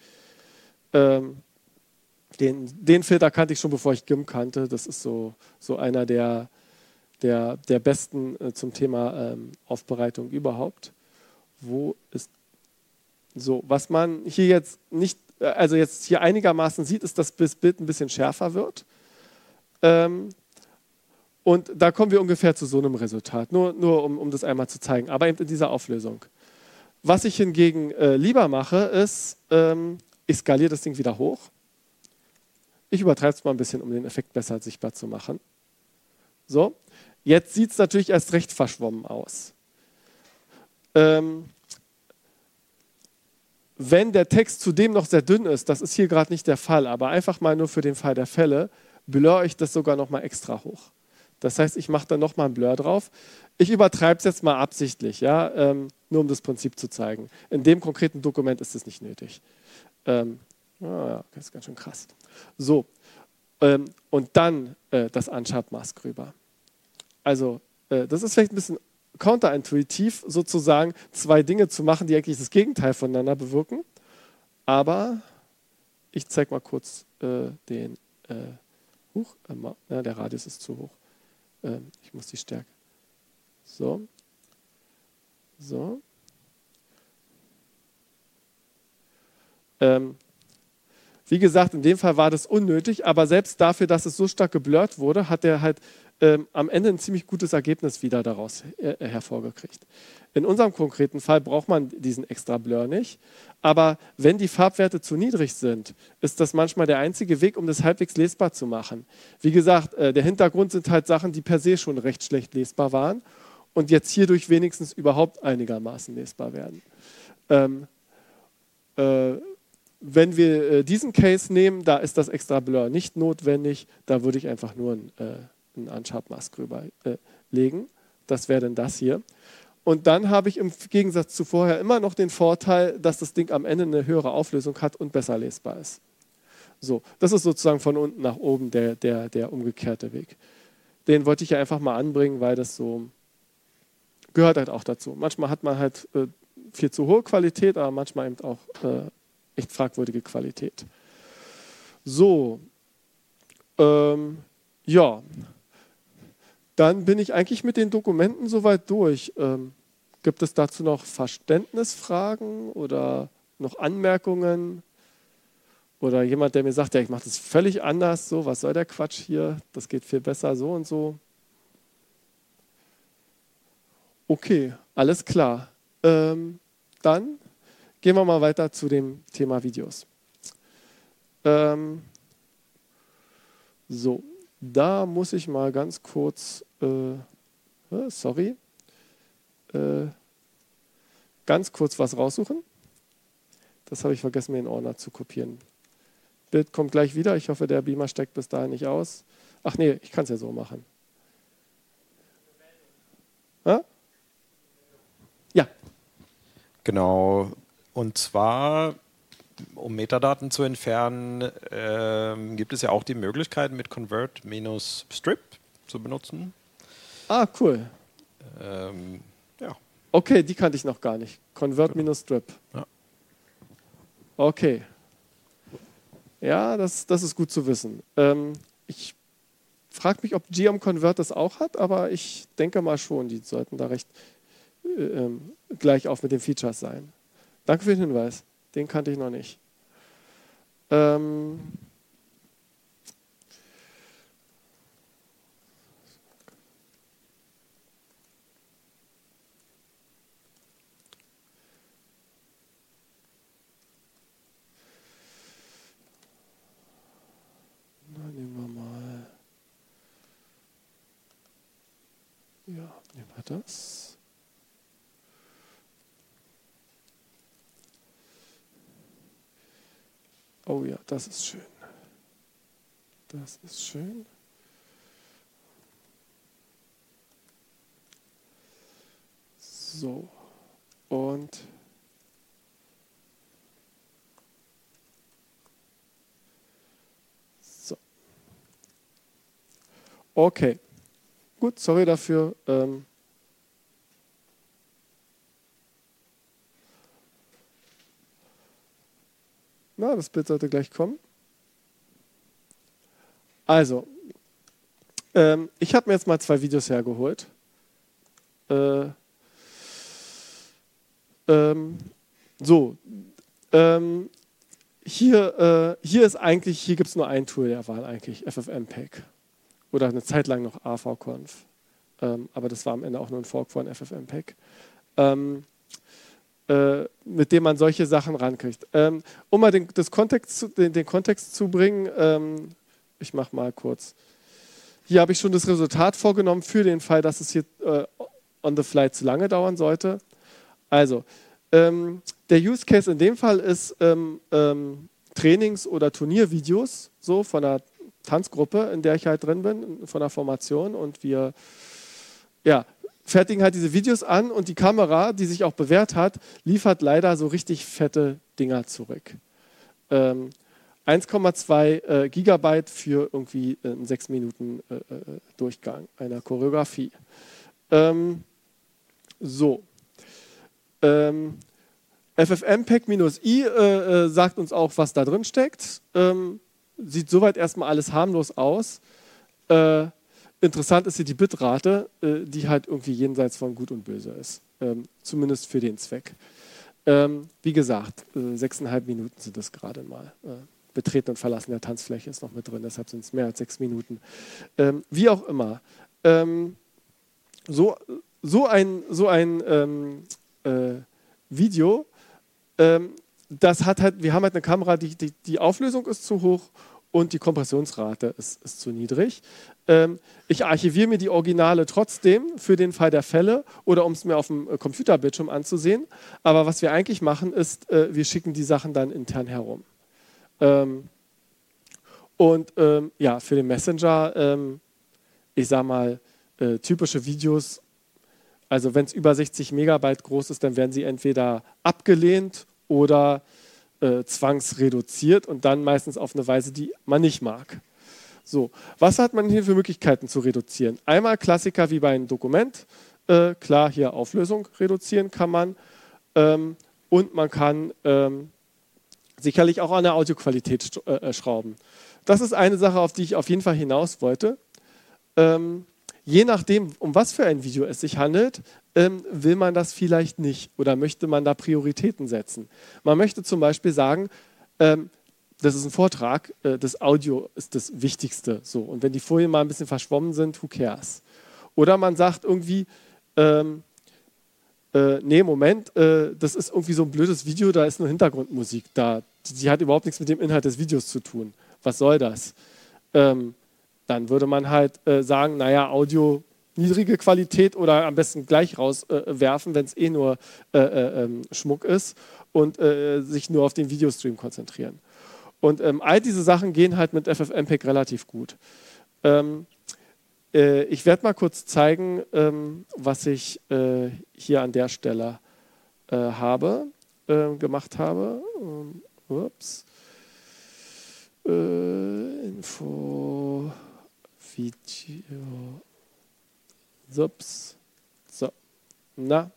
Den Filter kannte ich schon, bevor ich GIMP kannte. Das ist so einer der besten zum Thema Aufbereitung überhaupt. Wo ist so, was man hier jetzt nicht, also jetzt hier einigermaßen sieht, ist, dass das Bild ein bisschen schärfer wird. Und da kommen wir ungefähr zu so einem Resultat, nur um das einmal zu zeigen, aber eben in dieser Auflösung. Was ich hingegen lieber mache, ist, ich skaliere das Ding wieder hoch. Ich übertreibe es mal ein bisschen, um den Effekt besser sichtbar zu machen. So, jetzt sieht es natürlich erst recht verschwommen aus. Wenn der Text zudem noch sehr dünn ist, das ist hier gerade nicht der Fall, aber einfach mal nur für den Fall der Fälle, blur ich das sogar noch mal extra hoch. Das heißt, ich mache da nochmal ein Blur drauf. Ich übertreibe es jetzt mal absichtlich, ja, nur um das Prinzip zu zeigen. In dem konkreten Dokument ist es nicht nötig. Ja, das ist ganz schön krass. So, und dann das Unsharp Mask rüber. Also, das ist vielleicht ein bisschen counterintuitiv, sozusagen zwei Dinge zu machen, die eigentlich das Gegenteil voneinander bewirken. Aber ich zeige mal kurz den der Radius ist zu hoch. Ich muss die Stärke. So. So. Wie gesagt, in dem Fall war das unnötig, aber selbst dafür, dass es so stark geblurrt wurde, hat er halt am Ende ein ziemlich gutes Ergebnis wieder daraus hervorgekriegt. In unserem konkreten Fall braucht man diesen extra Blur nicht, aber wenn die Farbwerte zu niedrig sind, ist das manchmal der einzige Weg, um das halbwegs lesbar zu machen. Wie gesagt, der Hintergrund sind halt Sachen, die per se schon recht schlecht lesbar waren und jetzt hierdurch wenigstens überhaupt einigermaßen lesbar werden. Wenn wir diesen Case nehmen, da ist das extra Blur nicht notwendig, da würde ich einfach nur einen Unsharp Mask rüber legen. Das wäre dann das hier. Und dann habe ich im Gegensatz zu vorher immer noch den Vorteil, dass das Ding am Ende eine höhere Auflösung hat und besser lesbar ist. So, das ist sozusagen von unten nach oben der umgekehrte Weg. Den wollte ich ja einfach mal anbringen, weil das so gehört halt auch dazu. Manchmal hat man halt viel zu hohe Qualität, aber manchmal eben auch echt fragwürdige Qualität. So, ja, dann bin ich eigentlich mit den Dokumenten soweit durch. Gibt es dazu noch Verständnisfragen oder noch Anmerkungen? Oder jemand, der mir sagt, ja, ich mache das völlig anders, so, was soll der Quatsch hier? Das geht viel besser, so und so. Okay, alles klar. Dann gehen wir mal weiter zu dem Thema Videos. So, da muss ich mal ganz kurz, ganz kurz was raussuchen. Das habe ich vergessen, mir in den Ordner zu kopieren. Bild kommt gleich wieder. Ich hoffe, der Beamer steckt bis dahin nicht aus. Ach nee, ich kann es ja so machen. Ja. Genau. Und zwar, um Metadaten zu entfernen, gibt es ja auch die Möglichkeit, mit Convert-Strip zu benutzen. Ah, cool. Ja. Okay, die kannte ich noch gar nicht. Convert-Strip. Ja. Okay. Ja, das ist gut zu wissen. Ich frage mich, ob GM Convert das auch hat, aber ich denke mal schon, die sollten da recht gleich auf mit den Features sein. Danke für den Hinweis. Den kannte ich noch nicht. Nehmen wir mal. Ja, nehmen wir das. Oh ja, das ist schön. Das ist schön. So. Und so. Okay. Gut, sorry dafür. Na, das Bild sollte gleich kommen. Also, ich habe mir jetzt mal 2 Videos hergeholt. Hier gibt es nur ein Tool der Wahl eigentlich, FFmpeg. Oder eine Zeit lang noch AVConf. Aber das war am Ende auch nur ein Fork von FFmpeg. Mit dem man solche Sachen rankriegt. Um mal den Kontext zu bringen, ich mache mal kurz. Hier habe ich schon das Resultat vorgenommen für den Fall, dass es hier on the fly zu lange dauern sollte. Also, der Use Case in dem Fall ist Trainings- oder Turniervideos, so von einer Tanzgruppe, in der ich halt drin bin, von der Formation. Und wir fertigen halt diese Videos an und die Kamera, die sich auch bewährt hat, liefert leider so richtig fette Dinger zurück. 1,2 Gigabyte für irgendwie einen 6 Minuten Durchgang einer Choreografie. FFmpeg-i sagt uns auch, was da drin steckt. Sieht soweit erstmal alles harmlos aus. Interessant ist hier die Bitrate, die halt irgendwie jenseits von Gut und Böse ist. Zumindest für den Zweck. Wie gesagt, 6,5 Minuten sind das gerade mal. Betreten und Verlassen der Tanzfläche ist noch mit drin, deshalb sind es mehr als 6 Minuten. Wie auch immer. So ein Video, das hat halt, wir haben halt eine Kamera, die Auflösung ist zu hoch und die Kompressionsrate ist zu niedrig. Ich archiviere mir die Originale trotzdem für den Fall der Fälle oder um es mir auf dem Computerbildschirm anzusehen. Aber was wir eigentlich machen, ist, wir schicken die Sachen dann intern herum. Für den Messenger, ich sag mal, typische Videos, also wenn es über 60 Megabyte groß ist, dann werden sie entweder abgelehnt oder zwangsreduziert und dann meistens auf eine Weise, die man nicht mag. So, was hat man hier für Möglichkeiten zu reduzieren? Einmal Klassiker wie bei einem Dokument, klar, hier Auflösung reduzieren kann man und man kann sicherlich auch an der Audioqualität schrauben. Das ist eine Sache, auf die ich auf jeden Fall hinaus wollte. Je nachdem, um was für ein Video es sich handelt, will man das vielleicht nicht oder möchte man da Prioritäten setzen. Man möchte zum Beispiel sagen, das ist ein Vortrag, das Audio ist das Wichtigste. So. Und wenn die Folien mal ein bisschen verschwommen sind, who cares? Oder man sagt irgendwie, nee, Moment, das ist irgendwie so ein blödes Video, da ist nur Hintergrundmusik da. Die hat überhaupt nichts mit dem Inhalt des Videos zu tun. Was soll das? Dann würde man halt sagen, naja, Audio niedrige Qualität oder am besten gleich rauswerfen, wenn es eh nur Schmuck ist und sich nur auf den Videostream konzentrieren. Und all diese Sachen gehen halt mit FFmpeg relativ gut. Ich werde mal kurz zeigen, was ich hier an der Stelle gemacht habe. Ups. Info, Video. Ups. So. Na.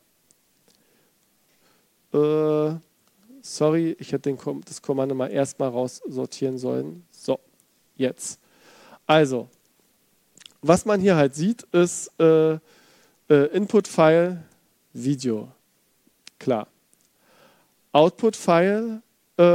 Sorry, ich hätte das Kommando mal erstmal raussortieren sollen. So, jetzt. Also, was man hier halt sieht, ist Input-File, Video. Klar. Output-File,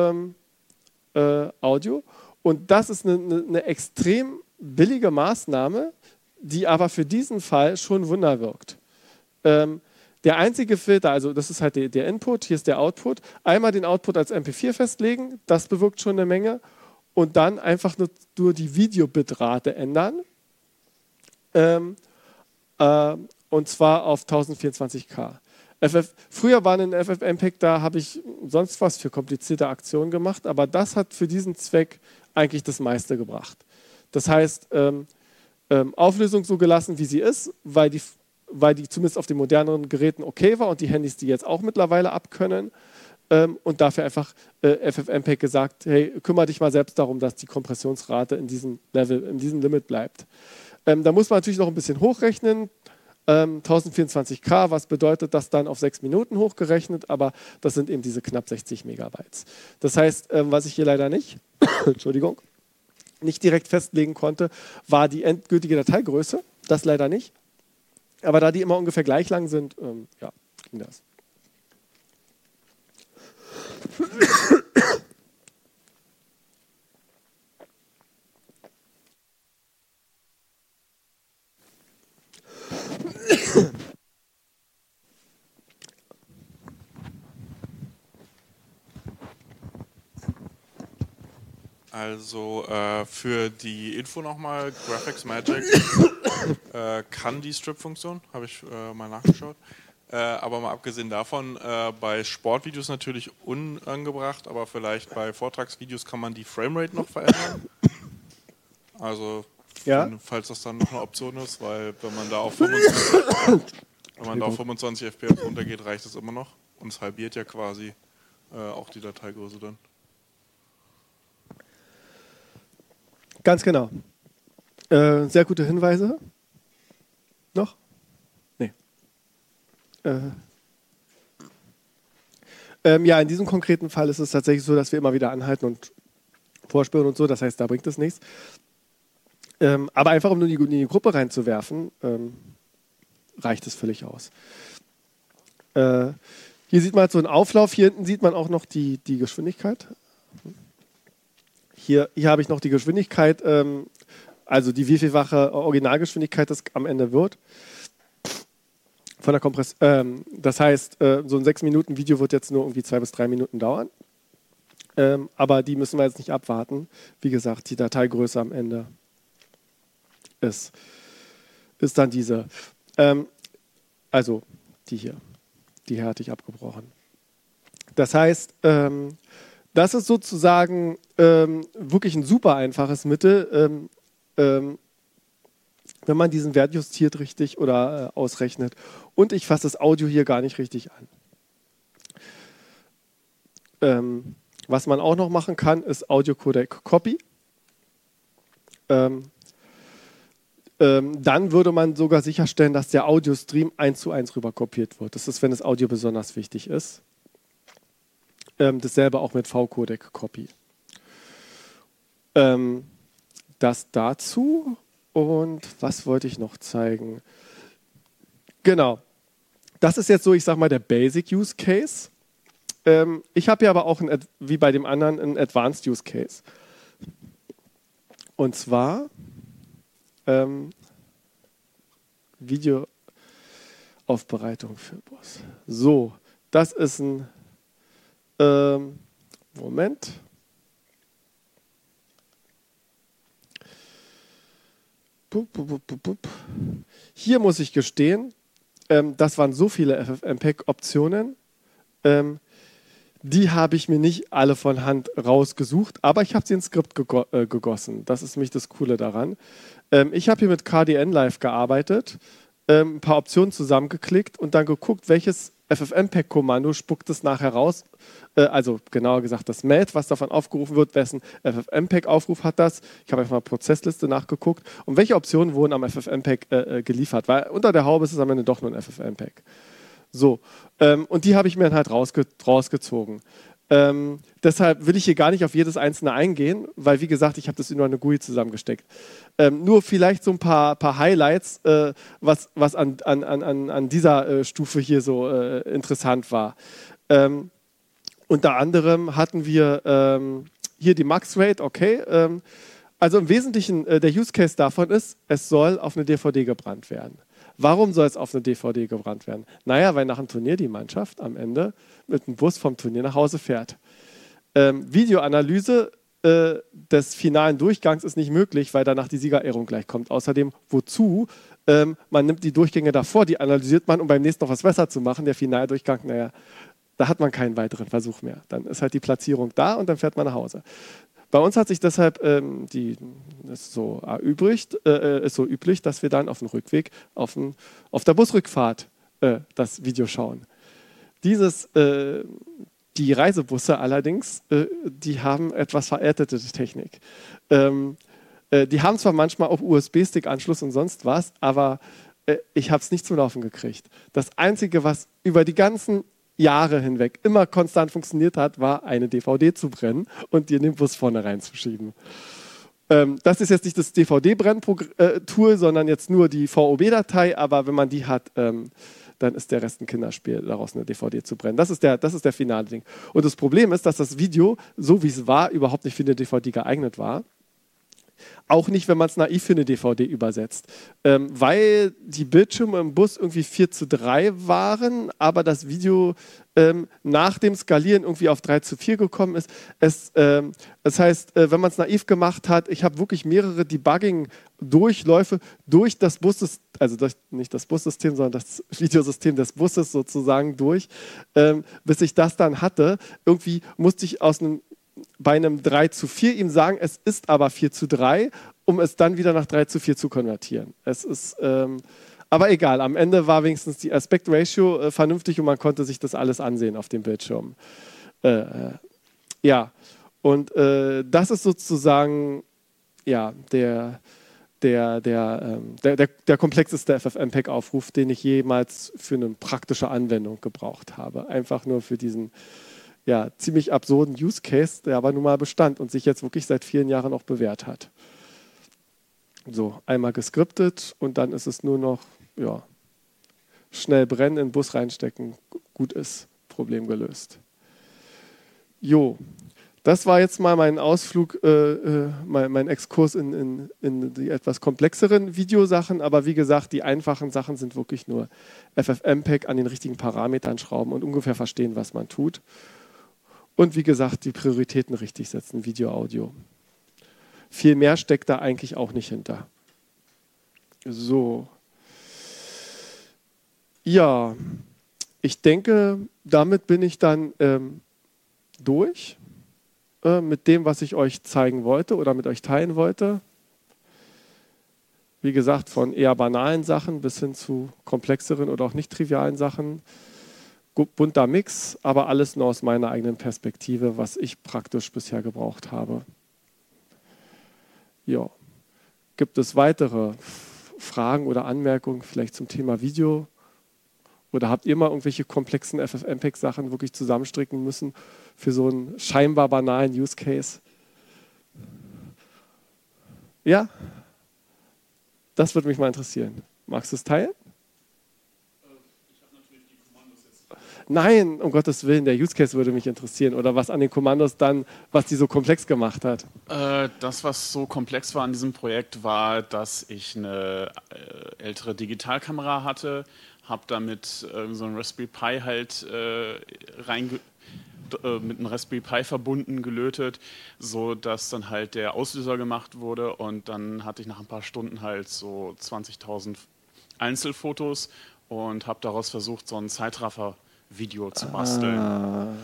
Audio. Und das ist eine extrem billige Maßnahme, die aber für diesen Fall schon Wunder wirkt. Der einzige Filter, also das ist halt der Input, hier ist der Output. Einmal den Output als MP4 festlegen, das bewirkt schon eine Menge. Und dann einfach nur die Videobitrate ändern. Und zwar auf 1024K. Früher waren in FFmpeg, da habe ich sonst was für komplizierte Aktionen gemacht, aber das hat für diesen Zweck eigentlich das meiste gebracht. Das heißt, Auflösung so gelassen, wie sie ist, weil die zumindest auf den moderneren Geräten okay war und die Handys die jetzt auch mittlerweile abkönnen. Und dafür einfach FFmpeg gesagt, hey, kümmere dich mal selbst darum, dass die Kompressionsrate in diesem Limit bleibt. Da muss man natürlich noch ein bisschen hochrechnen. 1024K, was bedeutet das dann auf 6 Minuten hochgerechnet, aber das sind eben diese knapp 60 Megabytes. Das heißt, was ich hier leider nicht, Entschuldigung, nicht direkt festlegen konnte, war die endgültige Dateigröße, das leider nicht. Aber da die immer ungefähr gleich lang sind, ja, ging das. Also für die Info nochmal, Graphics Magic kann die Strip-Funktion, habe ich mal nachgeschaut. Aber mal abgesehen davon, bei Sportvideos natürlich unangebracht, aber vielleicht bei Vortragsvideos kann man die Framerate noch verändern. Also, Ja? falls das dann noch eine Option ist, weil wenn man da auf 25 FPS runtergeht, reicht es immer noch. Und es halbiert ja quasi auch die Dateigröße dann. Ganz genau. Sehr gute Hinweise. Noch? Nee. Ja, in diesem konkreten Fall ist es tatsächlich so, dass wir immer wieder anhalten und vorspüren und so. Das heißt, da bringt es nichts. Aber einfach, um nur in die Gruppe reinzuwerfen, reicht es völlig aus. Hier sieht man so einen Auflauf. Hier hinten sieht man auch noch die Geschwindigkeit. Hier habe ich noch die Geschwindigkeit, also die wievielfache Originalgeschwindigkeit das am Ende wird. Von der das heißt, so ein 6-Minuten-Video wird jetzt nur irgendwie 2 bis 3 Minuten dauern. Aber die müssen wir jetzt nicht abwarten. Wie gesagt, die Dateigröße am Ende ist dann diese. Also die hier. Die hier hatte ich abgebrochen. Das heißt, das ist sozusagen wirklich ein super einfaches Mittel, wenn man diesen Wert justiert richtig oder ausrechnet. Und ich fasse das Audio hier gar nicht richtig an. Was man auch noch machen kann, ist Audio Codec Copy. Dann würde man sogar sicherstellen, dass der Audiostream 1:1 rüber kopiert wird. Das ist, wenn das Audio besonders wichtig ist. Dasselbe auch mit V-Codec Copy. Das dazu. Und was wollte ich noch zeigen? Genau. Das ist jetzt so, ich sag mal, der Basic Use Case. Ich habe hier aber auch, wie bei dem anderen, einen Advanced Use Case. Und zwar Videoaufbereitung für Bus. So, das ist ein Moment. Hier muss ich gestehen, das waren so viele FFmpeg-Optionen, die habe ich mir nicht alle von Hand rausgesucht, aber ich habe sie ins Skript gegossen. Das ist nämlich das Coole daran. Ich habe hier mit KDN-Live gearbeitet, ein paar Optionen zusammengeklickt und dann geguckt, welches FFmpeg-Kommando spuckt es nachher raus. Also genauer gesagt das MELT, was davon aufgerufen wird, wessen FFmpeg-Aufruf hat das. Ich habe einfach mal Prozessliste nachgeguckt und welche Optionen wurden am FFmpeg geliefert, weil unter der Haube ist es am Ende doch nur ein FFmpeg. So, und die habe ich mir dann halt rausgezogen. Deshalb will ich hier gar nicht auf jedes einzelne eingehen, weil wie gesagt, ich habe das in eine GUI zusammengesteckt. Nur vielleicht so ein paar Highlights, was an dieser Stufe hier so interessant war. Unter anderem hatten wir hier die Max-Rate, okay. Also im Wesentlichen, der Use Case davon ist, es soll auf eine DVD gebrannt werden. Warum soll es auf eine DVD gebrannt werden? Naja, weil nach dem Turnier die Mannschaft am Ende mit dem Bus vom Turnier nach Hause fährt. Videoanalyse des finalen Durchgangs ist nicht möglich, weil danach die Siegerehrung gleich kommt. Außerdem, wozu? Man nimmt die Durchgänge davor, die analysiert man, um beim nächsten noch was besser zu machen. Der Finaldurchgang, naja, da hat man keinen weiteren Versuch mehr. Dann ist halt die Platzierung da und dann fährt man nach Hause. Bei uns hat sich deshalb ist so üblich, dass wir dann auf dem Rückweg auf der Busrückfahrt das Video schauen. Die Reisebusse allerdings, die haben etwas veraltete Technik. Die haben zwar manchmal auch USB-Stick-Anschluss und sonst was, aber ich habe es nicht zum Laufen gekriegt. Das Einzige, was über die ganzen Jahre hinweg immer konstant funktioniert hat, war eine DVD zu brennen und die in den Bus vorne reinzuschieben. Das ist jetzt nicht das DVD-Brenn-Tool, sondern jetzt nur die VOB-Datei, aber wenn man die hat, dann ist der Rest ein Kinderspiel, daraus eine DVD zu brennen. Das ist der finale Ding. Und das Problem ist, dass das Video, so wie es war, überhaupt nicht für eine DVD geeignet war. Auch nicht, wenn man es naiv für eine DVD übersetzt. Weil die Bildschirme im Bus irgendwie 4:3 waren, aber das Video nach dem Skalieren irgendwie auf 3:4 gekommen ist. Das heißt, wenn man es naiv gemacht hat, ich habe wirklich mehrere Debugging-Durchläufe durch das Bussystem, also nicht das Bussystem, sondern das Videosystem des Busses sozusagen durch, bis ich das dann hatte. Irgendwie musste ich aus einem bei einem 3:4 ihm sagen, es ist aber 4:3, um es dann wieder nach 3:4 zu konvertieren. Es ist, aber egal, am Ende war wenigstens die Aspect Ratio vernünftig und man konnte sich das alles ansehen auf dem Bildschirm. Ja, und das ist sozusagen ja, der komplexeste FFmpeg-Aufruf, den ich jemals für eine praktische Anwendung gebraucht habe. Einfach nur für diesen ja, ziemlich absurden Use Case, der aber nun mal bestand und sich jetzt wirklich seit vielen Jahren auch bewährt hat. So, einmal geskriptet und dann ist es nur noch ja, schnell brennen, in den Bus reinstecken, gut ist, Problem gelöst. Jo, das war jetzt mal mein Ausflug, mein Exkurs in die etwas komplexeren Videosachen, aber wie gesagt, die einfachen Sachen sind wirklich nur FFmpeg an den richtigen Parametern schrauben und ungefähr verstehen, was man tut. Und wie gesagt, die Prioritäten richtig setzen, Video, Audio. Viel mehr steckt da eigentlich auch nicht hinter. So. Ja, ich denke, damit bin ich dann durch mit dem, was ich euch zeigen wollte oder mit euch teilen wollte. Wie gesagt, von eher banalen Sachen bis hin zu komplexeren oder auch nicht trivialen Sachen. Bunter Mix, aber alles nur aus meiner eigenen Perspektive, was ich praktisch bisher gebraucht habe. Ja. Gibt es weitere Fragen oder Anmerkungen vielleicht zum Thema Video? Oder habt ihr mal irgendwelche komplexen FFmpeg-Sachen wirklich zusammenstricken müssen für so einen scheinbar banalen Use Case? Ja? Das würde mich mal interessieren. Magst du es teilen? Nein, um Gottes Willen, der Use Case würde mich interessieren. Oder was an den Kommandos dann, was die so komplex gemacht hat. Das, was so komplex war an diesem Projekt, war, dass ich eine ältere Digitalkamera hatte, habe damit so einen Raspberry Pi halt mit einem Raspberry Pi verbunden, gelötet, so dass dann halt der Auslöser gemacht wurde und dann hatte ich nach ein paar Stunden halt so 20.000 Einzelfotos und habe daraus versucht, so einen Zeitraffer-Video zu basteln.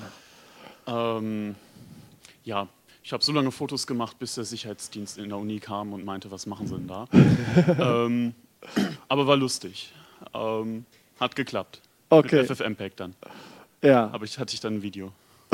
Ja, ich habe so lange Fotos gemacht, bis der Sicherheitsdienst in der Uni kam und meinte, was machen Sie denn da? Aber war lustig. Hat geklappt. Okay. Mit FFmpeg dann. Ja. Aber hatte ich dann ein Video.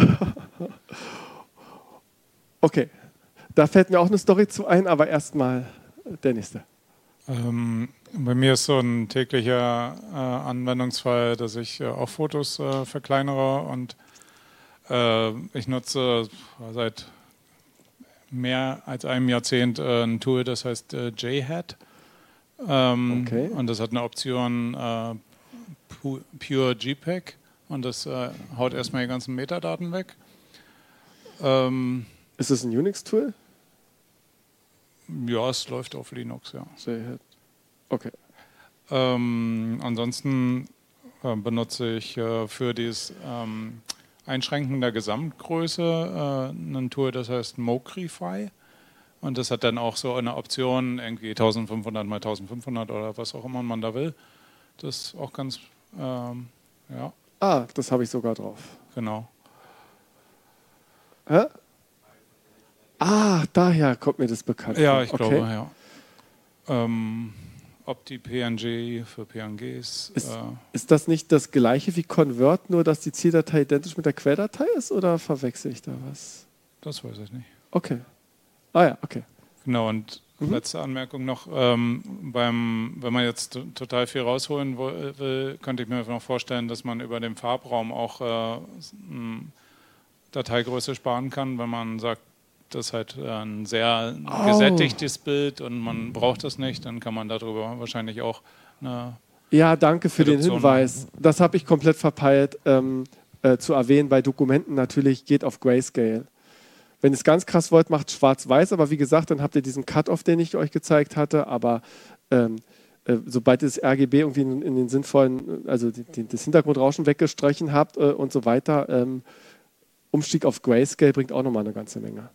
Okay. Da fällt mir auch eine Story zu ein, aber erstmal der nächste. Bei mir ist so ein täglicher Anwendungsfall, dass ich auch Fotos verkleinere und ich nutze seit mehr als einem Jahrzehnt ein Tool, das heißt JHAT. Okay. Und das hat eine Option Pure JPEG und das haut erstmal die ganzen Metadaten weg. Ist das ein Unix-Tool? Ja, es läuft auf Linux, ja. JHAT. Okay. Ansonsten benutze ich für dieses Einschränken der Gesamtgröße ein Tool, das heißt Mocrify. Und das hat dann auch so eine Option, irgendwie 1500 mal 1500 oder was auch immer man da will. Das ist auch ganz, ja. Ah, das habe ich sogar drauf. Genau. Hä? Ah, daher kommt mir das bekannt. Ja, ich glaube, okay. ja. OptiPNG für PNGs. Ist das nicht das gleiche wie Convert, nur dass die Zieldatei identisch mit der Quelldatei ist oder verwechsel ich da was? Das weiß ich nicht. Okay. Ah ja, okay. Genau, und letzte Anmerkung noch, wenn man jetzt total viel rausholen will, könnte ich mir noch vorstellen, dass man über den Farbraum auch Dateigröße sparen kann, wenn man sagt, das ist halt ein sehr gesättigtes Bild und man braucht das nicht, dann kann man darüber wahrscheinlich auch eine Ja, danke für den Reduktion Hinweis. Das habe ich komplett verpeilt zu erwähnen. Bei Dokumenten natürlich geht auf Grayscale. Wenn ihr es ganz krass wollt, macht schwarz-weiß, aber wie gesagt, dann habt ihr diesen Cut-Off, den ich euch gezeigt hatte, aber sobald ihr das RGB irgendwie in den sinnvollen, also das Hintergrundrauschen weggestrichen habt und so weiter, Umstieg auf Grayscale bringt auch nochmal eine ganze Menge.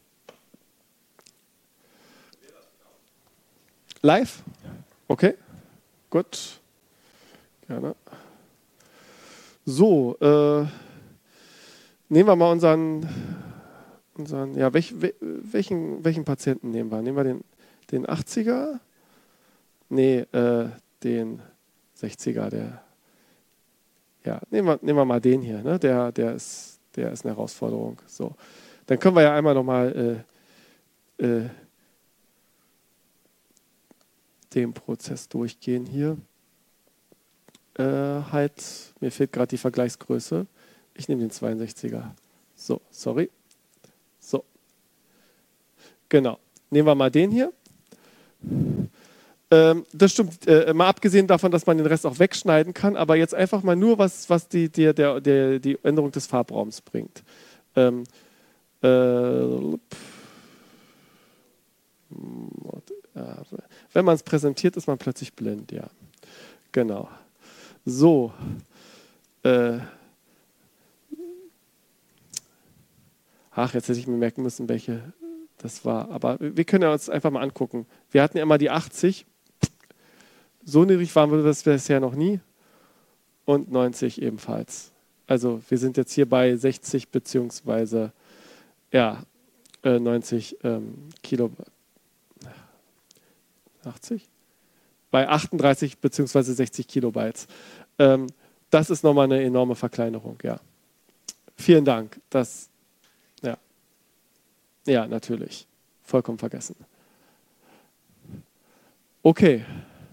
Live? Okay, gut. Gerne. So, nehmen wir mal unseren Ja, welchen Patienten nehmen wir? Nehmen wir den 80er? Nee, den 60er. Ja, nehmen wir mal den hier. Ne? Der ist eine Herausforderung. So. Dann können wir ja einmal nochmal den Prozess durchgehen hier. Mir fehlt gerade die Vergleichsgröße. Ich nehme den 62er. So, sorry. So. Genau. Nehmen wir mal den hier. Das stimmt, mal abgesehen davon, dass man den Rest auch wegschneiden kann, aber jetzt einfach mal nur, was die Änderung des Farbraums bringt. Wenn man es präsentiert, ist man plötzlich blind, ja. Genau. So. Jetzt hätte ich mir merken müssen, welche das war. Aber wir können ja uns einfach mal angucken. Wir hatten ja immer die 80. So niedrig waren wir das bisher noch nie. Und 90 ebenfalls. Also wir sind jetzt hier bei 60 beziehungsweise 90 Kilobyte. 80? Bei 38 beziehungsweise 60 Kilobytes. Das ist nochmal eine enorme Verkleinerung, ja. Vielen Dank. Ja, natürlich. Vollkommen vergessen. Okay.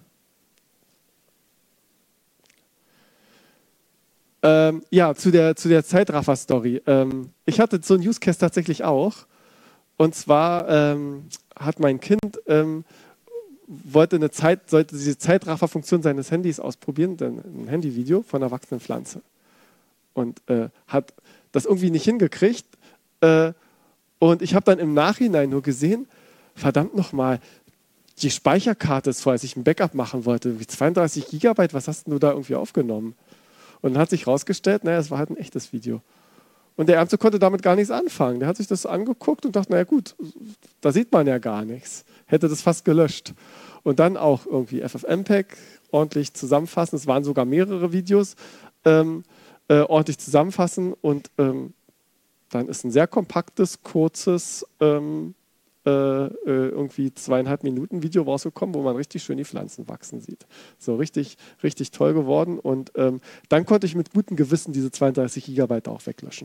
Zu der Zeitraffer-Story. Ich hatte so einen Use Case tatsächlich auch. Und zwar hat mein Kind sollte diese Zeitraffer-Funktion seines Handys ausprobieren, ein Handyvideo von einer wachsenden Pflanze. Und hat das irgendwie nicht hingekriegt. Und ich habe dann im Nachhinein nur gesehen, verdammt nochmal, die Speicherkarte ist voll, als ich ein Backup machen wollte, wie 32 Gigabyte, was hast du da irgendwie aufgenommen? Und dann hat sich herausgestellt, es war halt ein echtes Video. Und der Ärmste konnte damit gar nichts anfangen. Der hat sich das angeguckt und dachte, gut, da sieht man ja gar nichts. Hätte das fast gelöscht. Und dann auch irgendwie FFmpeg ordentlich zusammenfassen. Es waren sogar mehrere Videos, ordentlich zusammenfassen. Und dann ist ein sehr kompaktes, kurzes, irgendwie 2,5 Minuten Video rausgekommen, wo man richtig schön die Pflanzen wachsen sieht. So richtig, richtig toll geworden. Und dann konnte ich mit gutem Gewissen diese 32 Gigabyte auch weglöschen.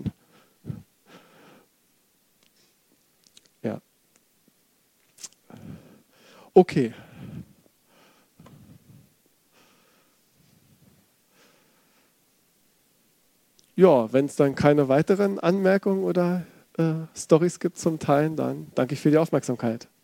Ja. Okay. Ja, wenn es dann keine weiteren Anmerkungen oder Storys gibt zum Teilen, dann danke ich für die Aufmerksamkeit.